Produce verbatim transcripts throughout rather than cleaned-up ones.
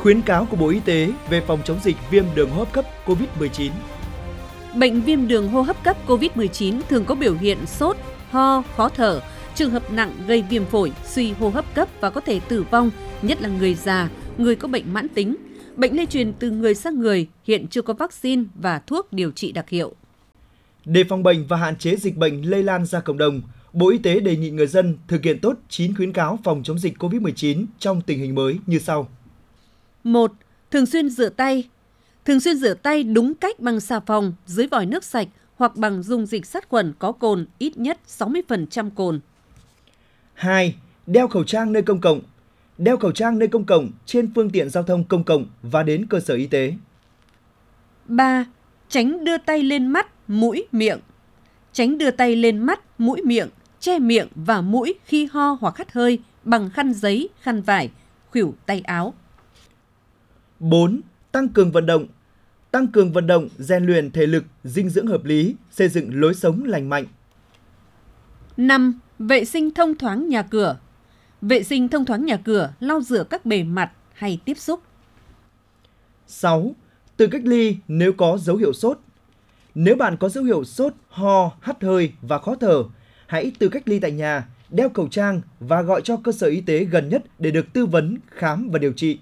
Khuyến cáo của Bộ Y tế về phòng chống dịch viêm đường hô hấp cấp covid mười chín. Bệnh viêm đường hô hấp cấp covid mười chín thường có biểu hiện sốt, ho, khó thở, trường hợp nặng gây viêm phổi, suy hô hấp cấp và có thể tử vong, nhất là người già, người có bệnh mãn tính. Bệnh lây truyền từ người sang người, hiện chưa có vaccine và thuốc điều trị đặc hiệu. Để phòng bệnh và hạn chế dịch bệnh lây lan ra cộng đồng, Bộ Y tế đề nghị người dân thực hiện tốt chín khuyến cáo phòng chống dịch covid mười chín trong tình hình mới như sau. một. Thường xuyên rửa tay. Thường xuyên rửa tay đúng cách bằng xà phòng, dưới vòi nước sạch hoặc bằng dung dịch sát khuẩn có cồn ít nhất sáu mươi phần trăm cồn. hai. Đeo khẩu trang nơi công cộng. Đeo khẩu trang nơi công cộng trên phương tiện giao thông công cộng và đến cơ sở y tế. ba. Tránh đưa tay lên mắt, mũi, miệng. Tránh đưa tay lên mắt, mũi, miệng, che miệng và mũi khi ho hoặc hắt hơi bằng khăn giấy, khăn vải, khuỷu tay áo. bốn. Tăng cường vận động. Tăng cường vận động, rèn luyện thể lực, dinh dưỡng hợp lý, xây dựng lối sống lành mạnh. năm. Vệ sinh thông thoáng nhà cửa. Vệ sinh thông thoáng nhà cửa, lau rửa các bề mặt hay tiếp xúc. sáu. Tự cách ly nếu có dấu hiệu sốt. Nếu bạn có dấu hiệu sốt, ho, hắt hơi và khó thở, hãy tự cách ly tại nhà, đeo khẩu trang và gọi cho cơ sở y tế gần nhất để được tư vấn, khám và điều trị.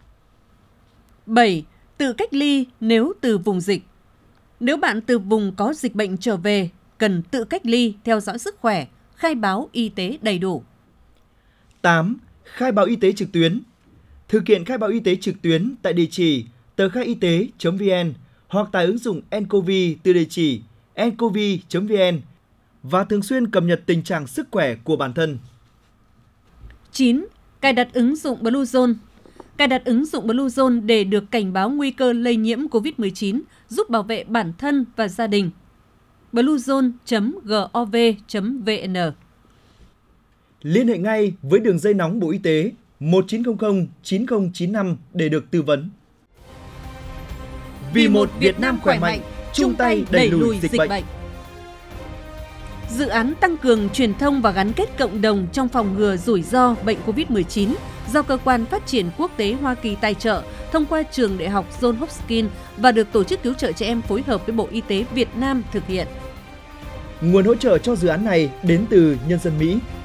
bảy. Tự cách ly nếu từ vùng dịch. Nếu bạn từ vùng có dịch bệnh trở về, cần tự cách ly, theo dõi sức khỏe, khai báo y tế đầy đủ. tám. Khai báo y tế trực tuyến. Thực hiện khai báo y tế trực tuyến tại địa chỉ tờ khai y tế chấm vn hoặc tại ứng dụng nCoV từ địa chỉ ncov chấm vn và thường xuyên cập nhật tình trạng sức khỏe của bản thân. chín. Cài đặt ứng dụng Bluezone. Cài đặt ứng dụng Bluezone để được cảnh báo nguy cơ lây nhiễm covid mười chín, giúp bảo vệ bản thân và gia đình. bluezone chấm gov chấm vn. Liên hệ ngay với đường dây nóng Bộ Y tế một chín không không chín không chín năm để được tư vấn. Vì một Việt Nam khỏe mạnh, chung tay đẩy lùi dịch bệnh. Dự án tăng cường truyền thông và gắn kết cộng đồng trong phòng ngừa rủi ro bệnh covid mười chín do Cơ quan Phát triển Quốc tế Hoa Kỳ tài trợ thông qua trường đại học Johns Hopkins và được Tổ chức Cứu trợ Trẻ Em phối hợp với Bộ Y tế Việt Nam thực hiện. Nguồn hỗ trợ cho dự án này đến từ nhân dân Mỹ,